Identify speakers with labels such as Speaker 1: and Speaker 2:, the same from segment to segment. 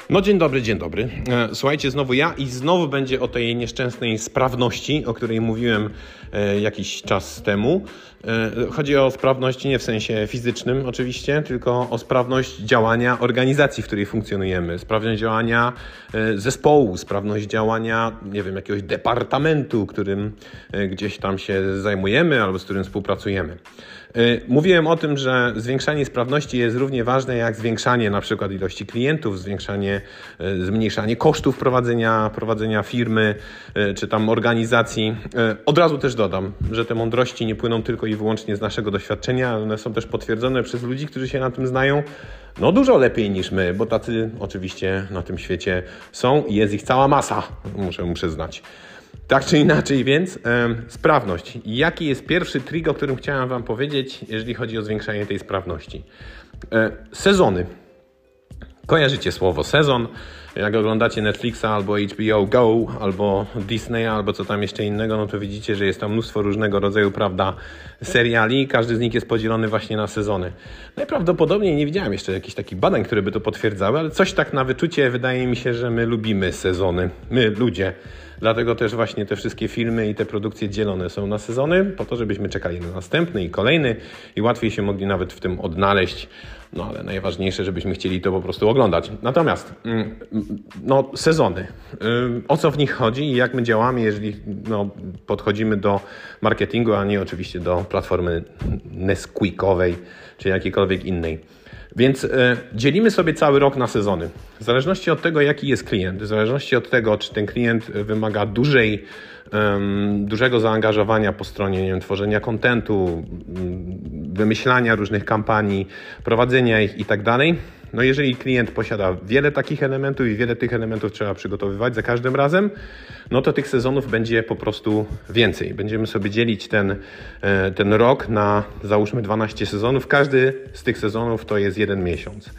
Speaker 1: No dzień dobry, dzień dobry. Słuchajcie, znowu ja i znowu będzie o tej nieszczęsnej sprawności, o której mówiłem jakiś czas temu. Chodzi o sprawność nie w sensie fizycznym oczywiście, tylko o sprawność działania organizacji, w której funkcjonujemy, sprawność działania zespołu, sprawność działania, nie wiem, jakiegoś departamentu, którym gdzieś tam się zajmujemy albo z którym współpracujemy. Mówiłem o tym, że zwiększanie sprawności jest równie ważne jak zwiększanie na przykład ilości klientów, zmniejszanie kosztów prowadzenia firmy czy tam organizacji. Od razu też dodam, że te mądrości nie płyną tylko i wyłącznie z naszego doświadczenia, ale one są też potwierdzone przez ludzi, którzy się na tym znają dużo lepiej niż my, bo tacy oczywiście na tym świecie są i jest ich cała masa, muszę przyznać. Tak czy inaczej więc, sprawność. Jaki jest pierwszy trik, o którym chciałem Wam powiedzieć, jeżeli chodzi o zwiększanie tej sprawności? Sezony. Kojarzycie słowo sezon. Jak oglądacie Netflixa albo HBO Go, albo Disneya, albo co tam jeszcze innego, no to widzicie, że jest tam mnóstwo różnego rodzaju, seriali. Każdy z nich jest podzielony właśnie na sezony. Najprawdopodobniej nie widziałem jeszcze jakichś takich badań, które by to potwierdzały, ale coś tak na wyczucie wydaje mi się, że my lubimy sezony. My, ludzie. Dlatego też właśnie te wszystkie filmy i te produkcje dzielone są na sezony, po to, żebyśmy czekali na następny i kolejny i łatwiej się mogli nawet w tym odnaleźć. No ale najważniejsze, żebyśmy chcieli to po prostu oglądać. Natomiast sezony. O co w nich chodzi i jak my działamy, jeżeli podchodzimy do marketingu, a nie oczywiście do platformy Nesquikowej czy jakiejkolwiek innej. Więc dzielimy sobie cały rok na sezony. W zależności od tego, jaki jest klient, w zależności od tego, czy ten klient wymaga dużego zaangażowania po stronie tworzenia kontentu, wymyślania różnych kampanii, prowadzenia ich i tak dalej. No jeżeli klient posiada wiele takich elementów i wiele tych elementów trzeba przygotowywać za każdym razem, no to tych sezonów będzie po prostu więcej. Będziemy sobie dzielić ten rok na załóżmy 12 sezonów. Każdy z tych sezonów to jest 1 miesiąc.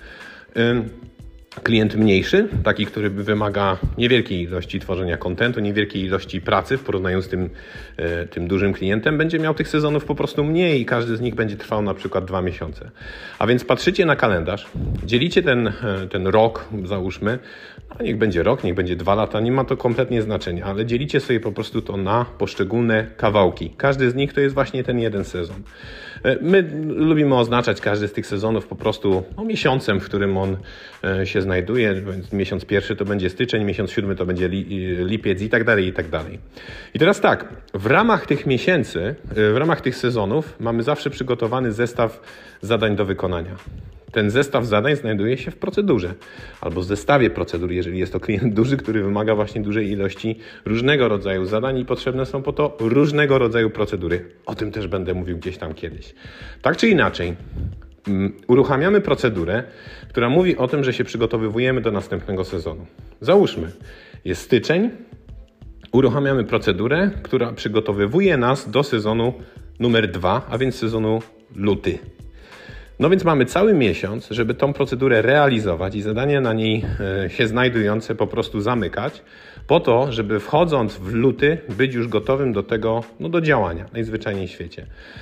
Speaker 1: Klient mniejszy, taki, który wymaga niewielkiej ilości tworzenia kontentu, niewielkiej ilości pracy w porównaniu z tym dużym klientem, będzie miał tych sezonów po prostu mniej i każdy z nich będzie trwał na przykład 2 miesiące. A więc patrzycie na kalendarz, dzielicie ten rok, załóżmy, niech będzie rok, niech będzie 2 lata, nie ma to kompletnie znaczenia, ale dzielicie sobie po prostu to na poszczególne kawałki. Każdy z nich to jest właśnie ten jeden sezon. My lubimy oznaczać każdy z tych sezonów po prostu miesiącem, w którym on się znajduje. Więc miesiąc pierwszy to będzie styczeń, miesiąc 7 to będzie lipiec i tak dalej, i tak dalej. I teraz tak, w ramach tych miesięcy, w ramach tych sezonów mamy zawsze przygotowany zestaw zadań do wykonania. Ten zestaw zadań znajduje się w procedurze albo zestawie procedur, jeżeli jest to klient duży, który wymaga właśnie dużej ilości różnego rodzaju zadań i potrzebne są po to różnego rodzaju procedury. O tym też będę mówił gdzieś tam kiedyś. Tak czy inaczej, uruchamiamy procedurę, która mówi o tym, że się przygotowujemy do następnego sezonu. Załóżmy, jest styczeń, uruchamiamy procedurę, która przygotowywuje nas do sezonu numer 2, a więc sezonu luty. No więc mamy cały miesiąc, żeby tą procedurę realizować i zadania na niej się znajdujące po prostu zamykać, po to, żeby wchodząc w luty być już gotowym do tego, do działania, najzwyczajniej w świecie.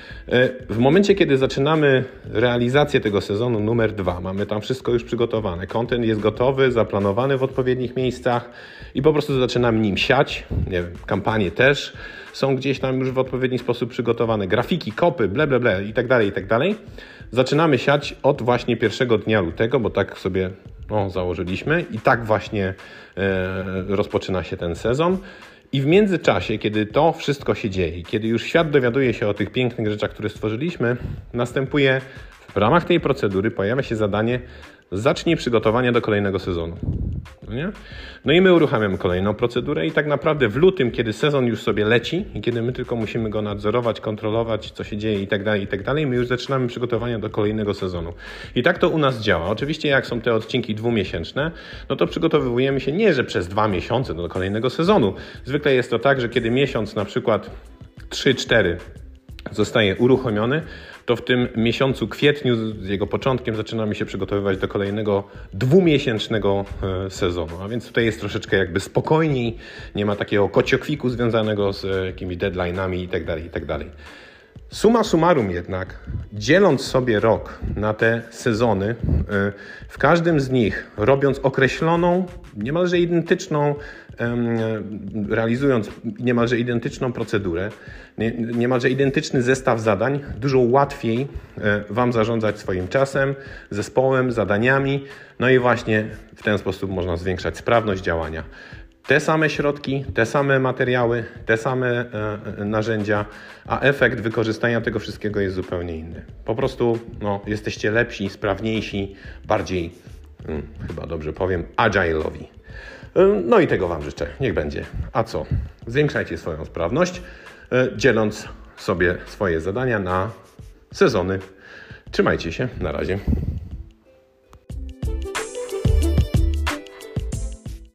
Speaker 1: W momencie, kiedy zaczynamy realizację tego sezonu numer 2, mamy tam wszystko już przygotowane, content jest gotowy, zaplanowany w odpowiednich miejscach i po prostu zaczynamy nim siać, nie wiem, kampanie też są gdzieś tam już w odpowiedni sposób przygotowane, grafiki, kopy, i tak dalej, i tak dalej. Zaczynamy siać od właśnie pierwszego dnia lutego, bo tak sobie założyliśmy i tak właśnie rozpoczyna się ten sezon. I w międzyczasie, kiedy to wszystko się dzieje, kiedy już świat dowiaduje się o tych pięknych rzeczach, które stworzyliśmy, następuje w ramach tej procedury, pojawia się zadanie: zacznij przygotowania do kolejnego sezonu. No i my uruchamiamy kolejną procedurę i tak naprawdę w lutym, kiedy sezon już sobie leci i kiedy my tylko musimy go nadzorować, kontrolować, co się dzieje i tak dalej, my już zaczynamy przygotowania do kolejnego sezonu. I tak to u nas działa. Oczywiście jak są te odcinki 2-miesięczne, no to przygotowujemy się nie, że przez 2 miesiące do kolejnego sezonu. Zwykle jest to tak, że kiedy miesiąc na przykład 3-4 zostaje uruchomiony, to w tym miesiącu kwietniu, z jego początkiem, zaczynamy się przygotowywać do kolejnego 2-miesięcznego sezonu. A więc tutaj jest troszeczkę jakby spokojniej, nie ma takiego kociokwiku związanego z jakimiś deadline'ami i tak dalej. Summa summarum jednak, dzieląc sobie rok na te sezony, w każdym z nich robiąc określoną, niemalże identyczną, realizując niemalże identyczną procedurę, niemalże identyczny zestaw zadań, dużo łatwiej Wam zarządzać swoim czasem, zespołem, zadaniami, no i właśnie w ten sposób można zwiększać sprawność działania. Te same środki, te same materiały, te same narzędzia, a efekt wykorzystania tego wszystkiego jest zupełnie inny. Po prostu jesteście lepsi, sprawniejsi, bardziej, chyba dobrze powiem, agile'owi. No i tego Wam życzę. Niech będzie. A co? Zwiększajcie swoją sprawność, dzieląc sobie swoje zadania na sezony. Trzymajcie się. Na razie.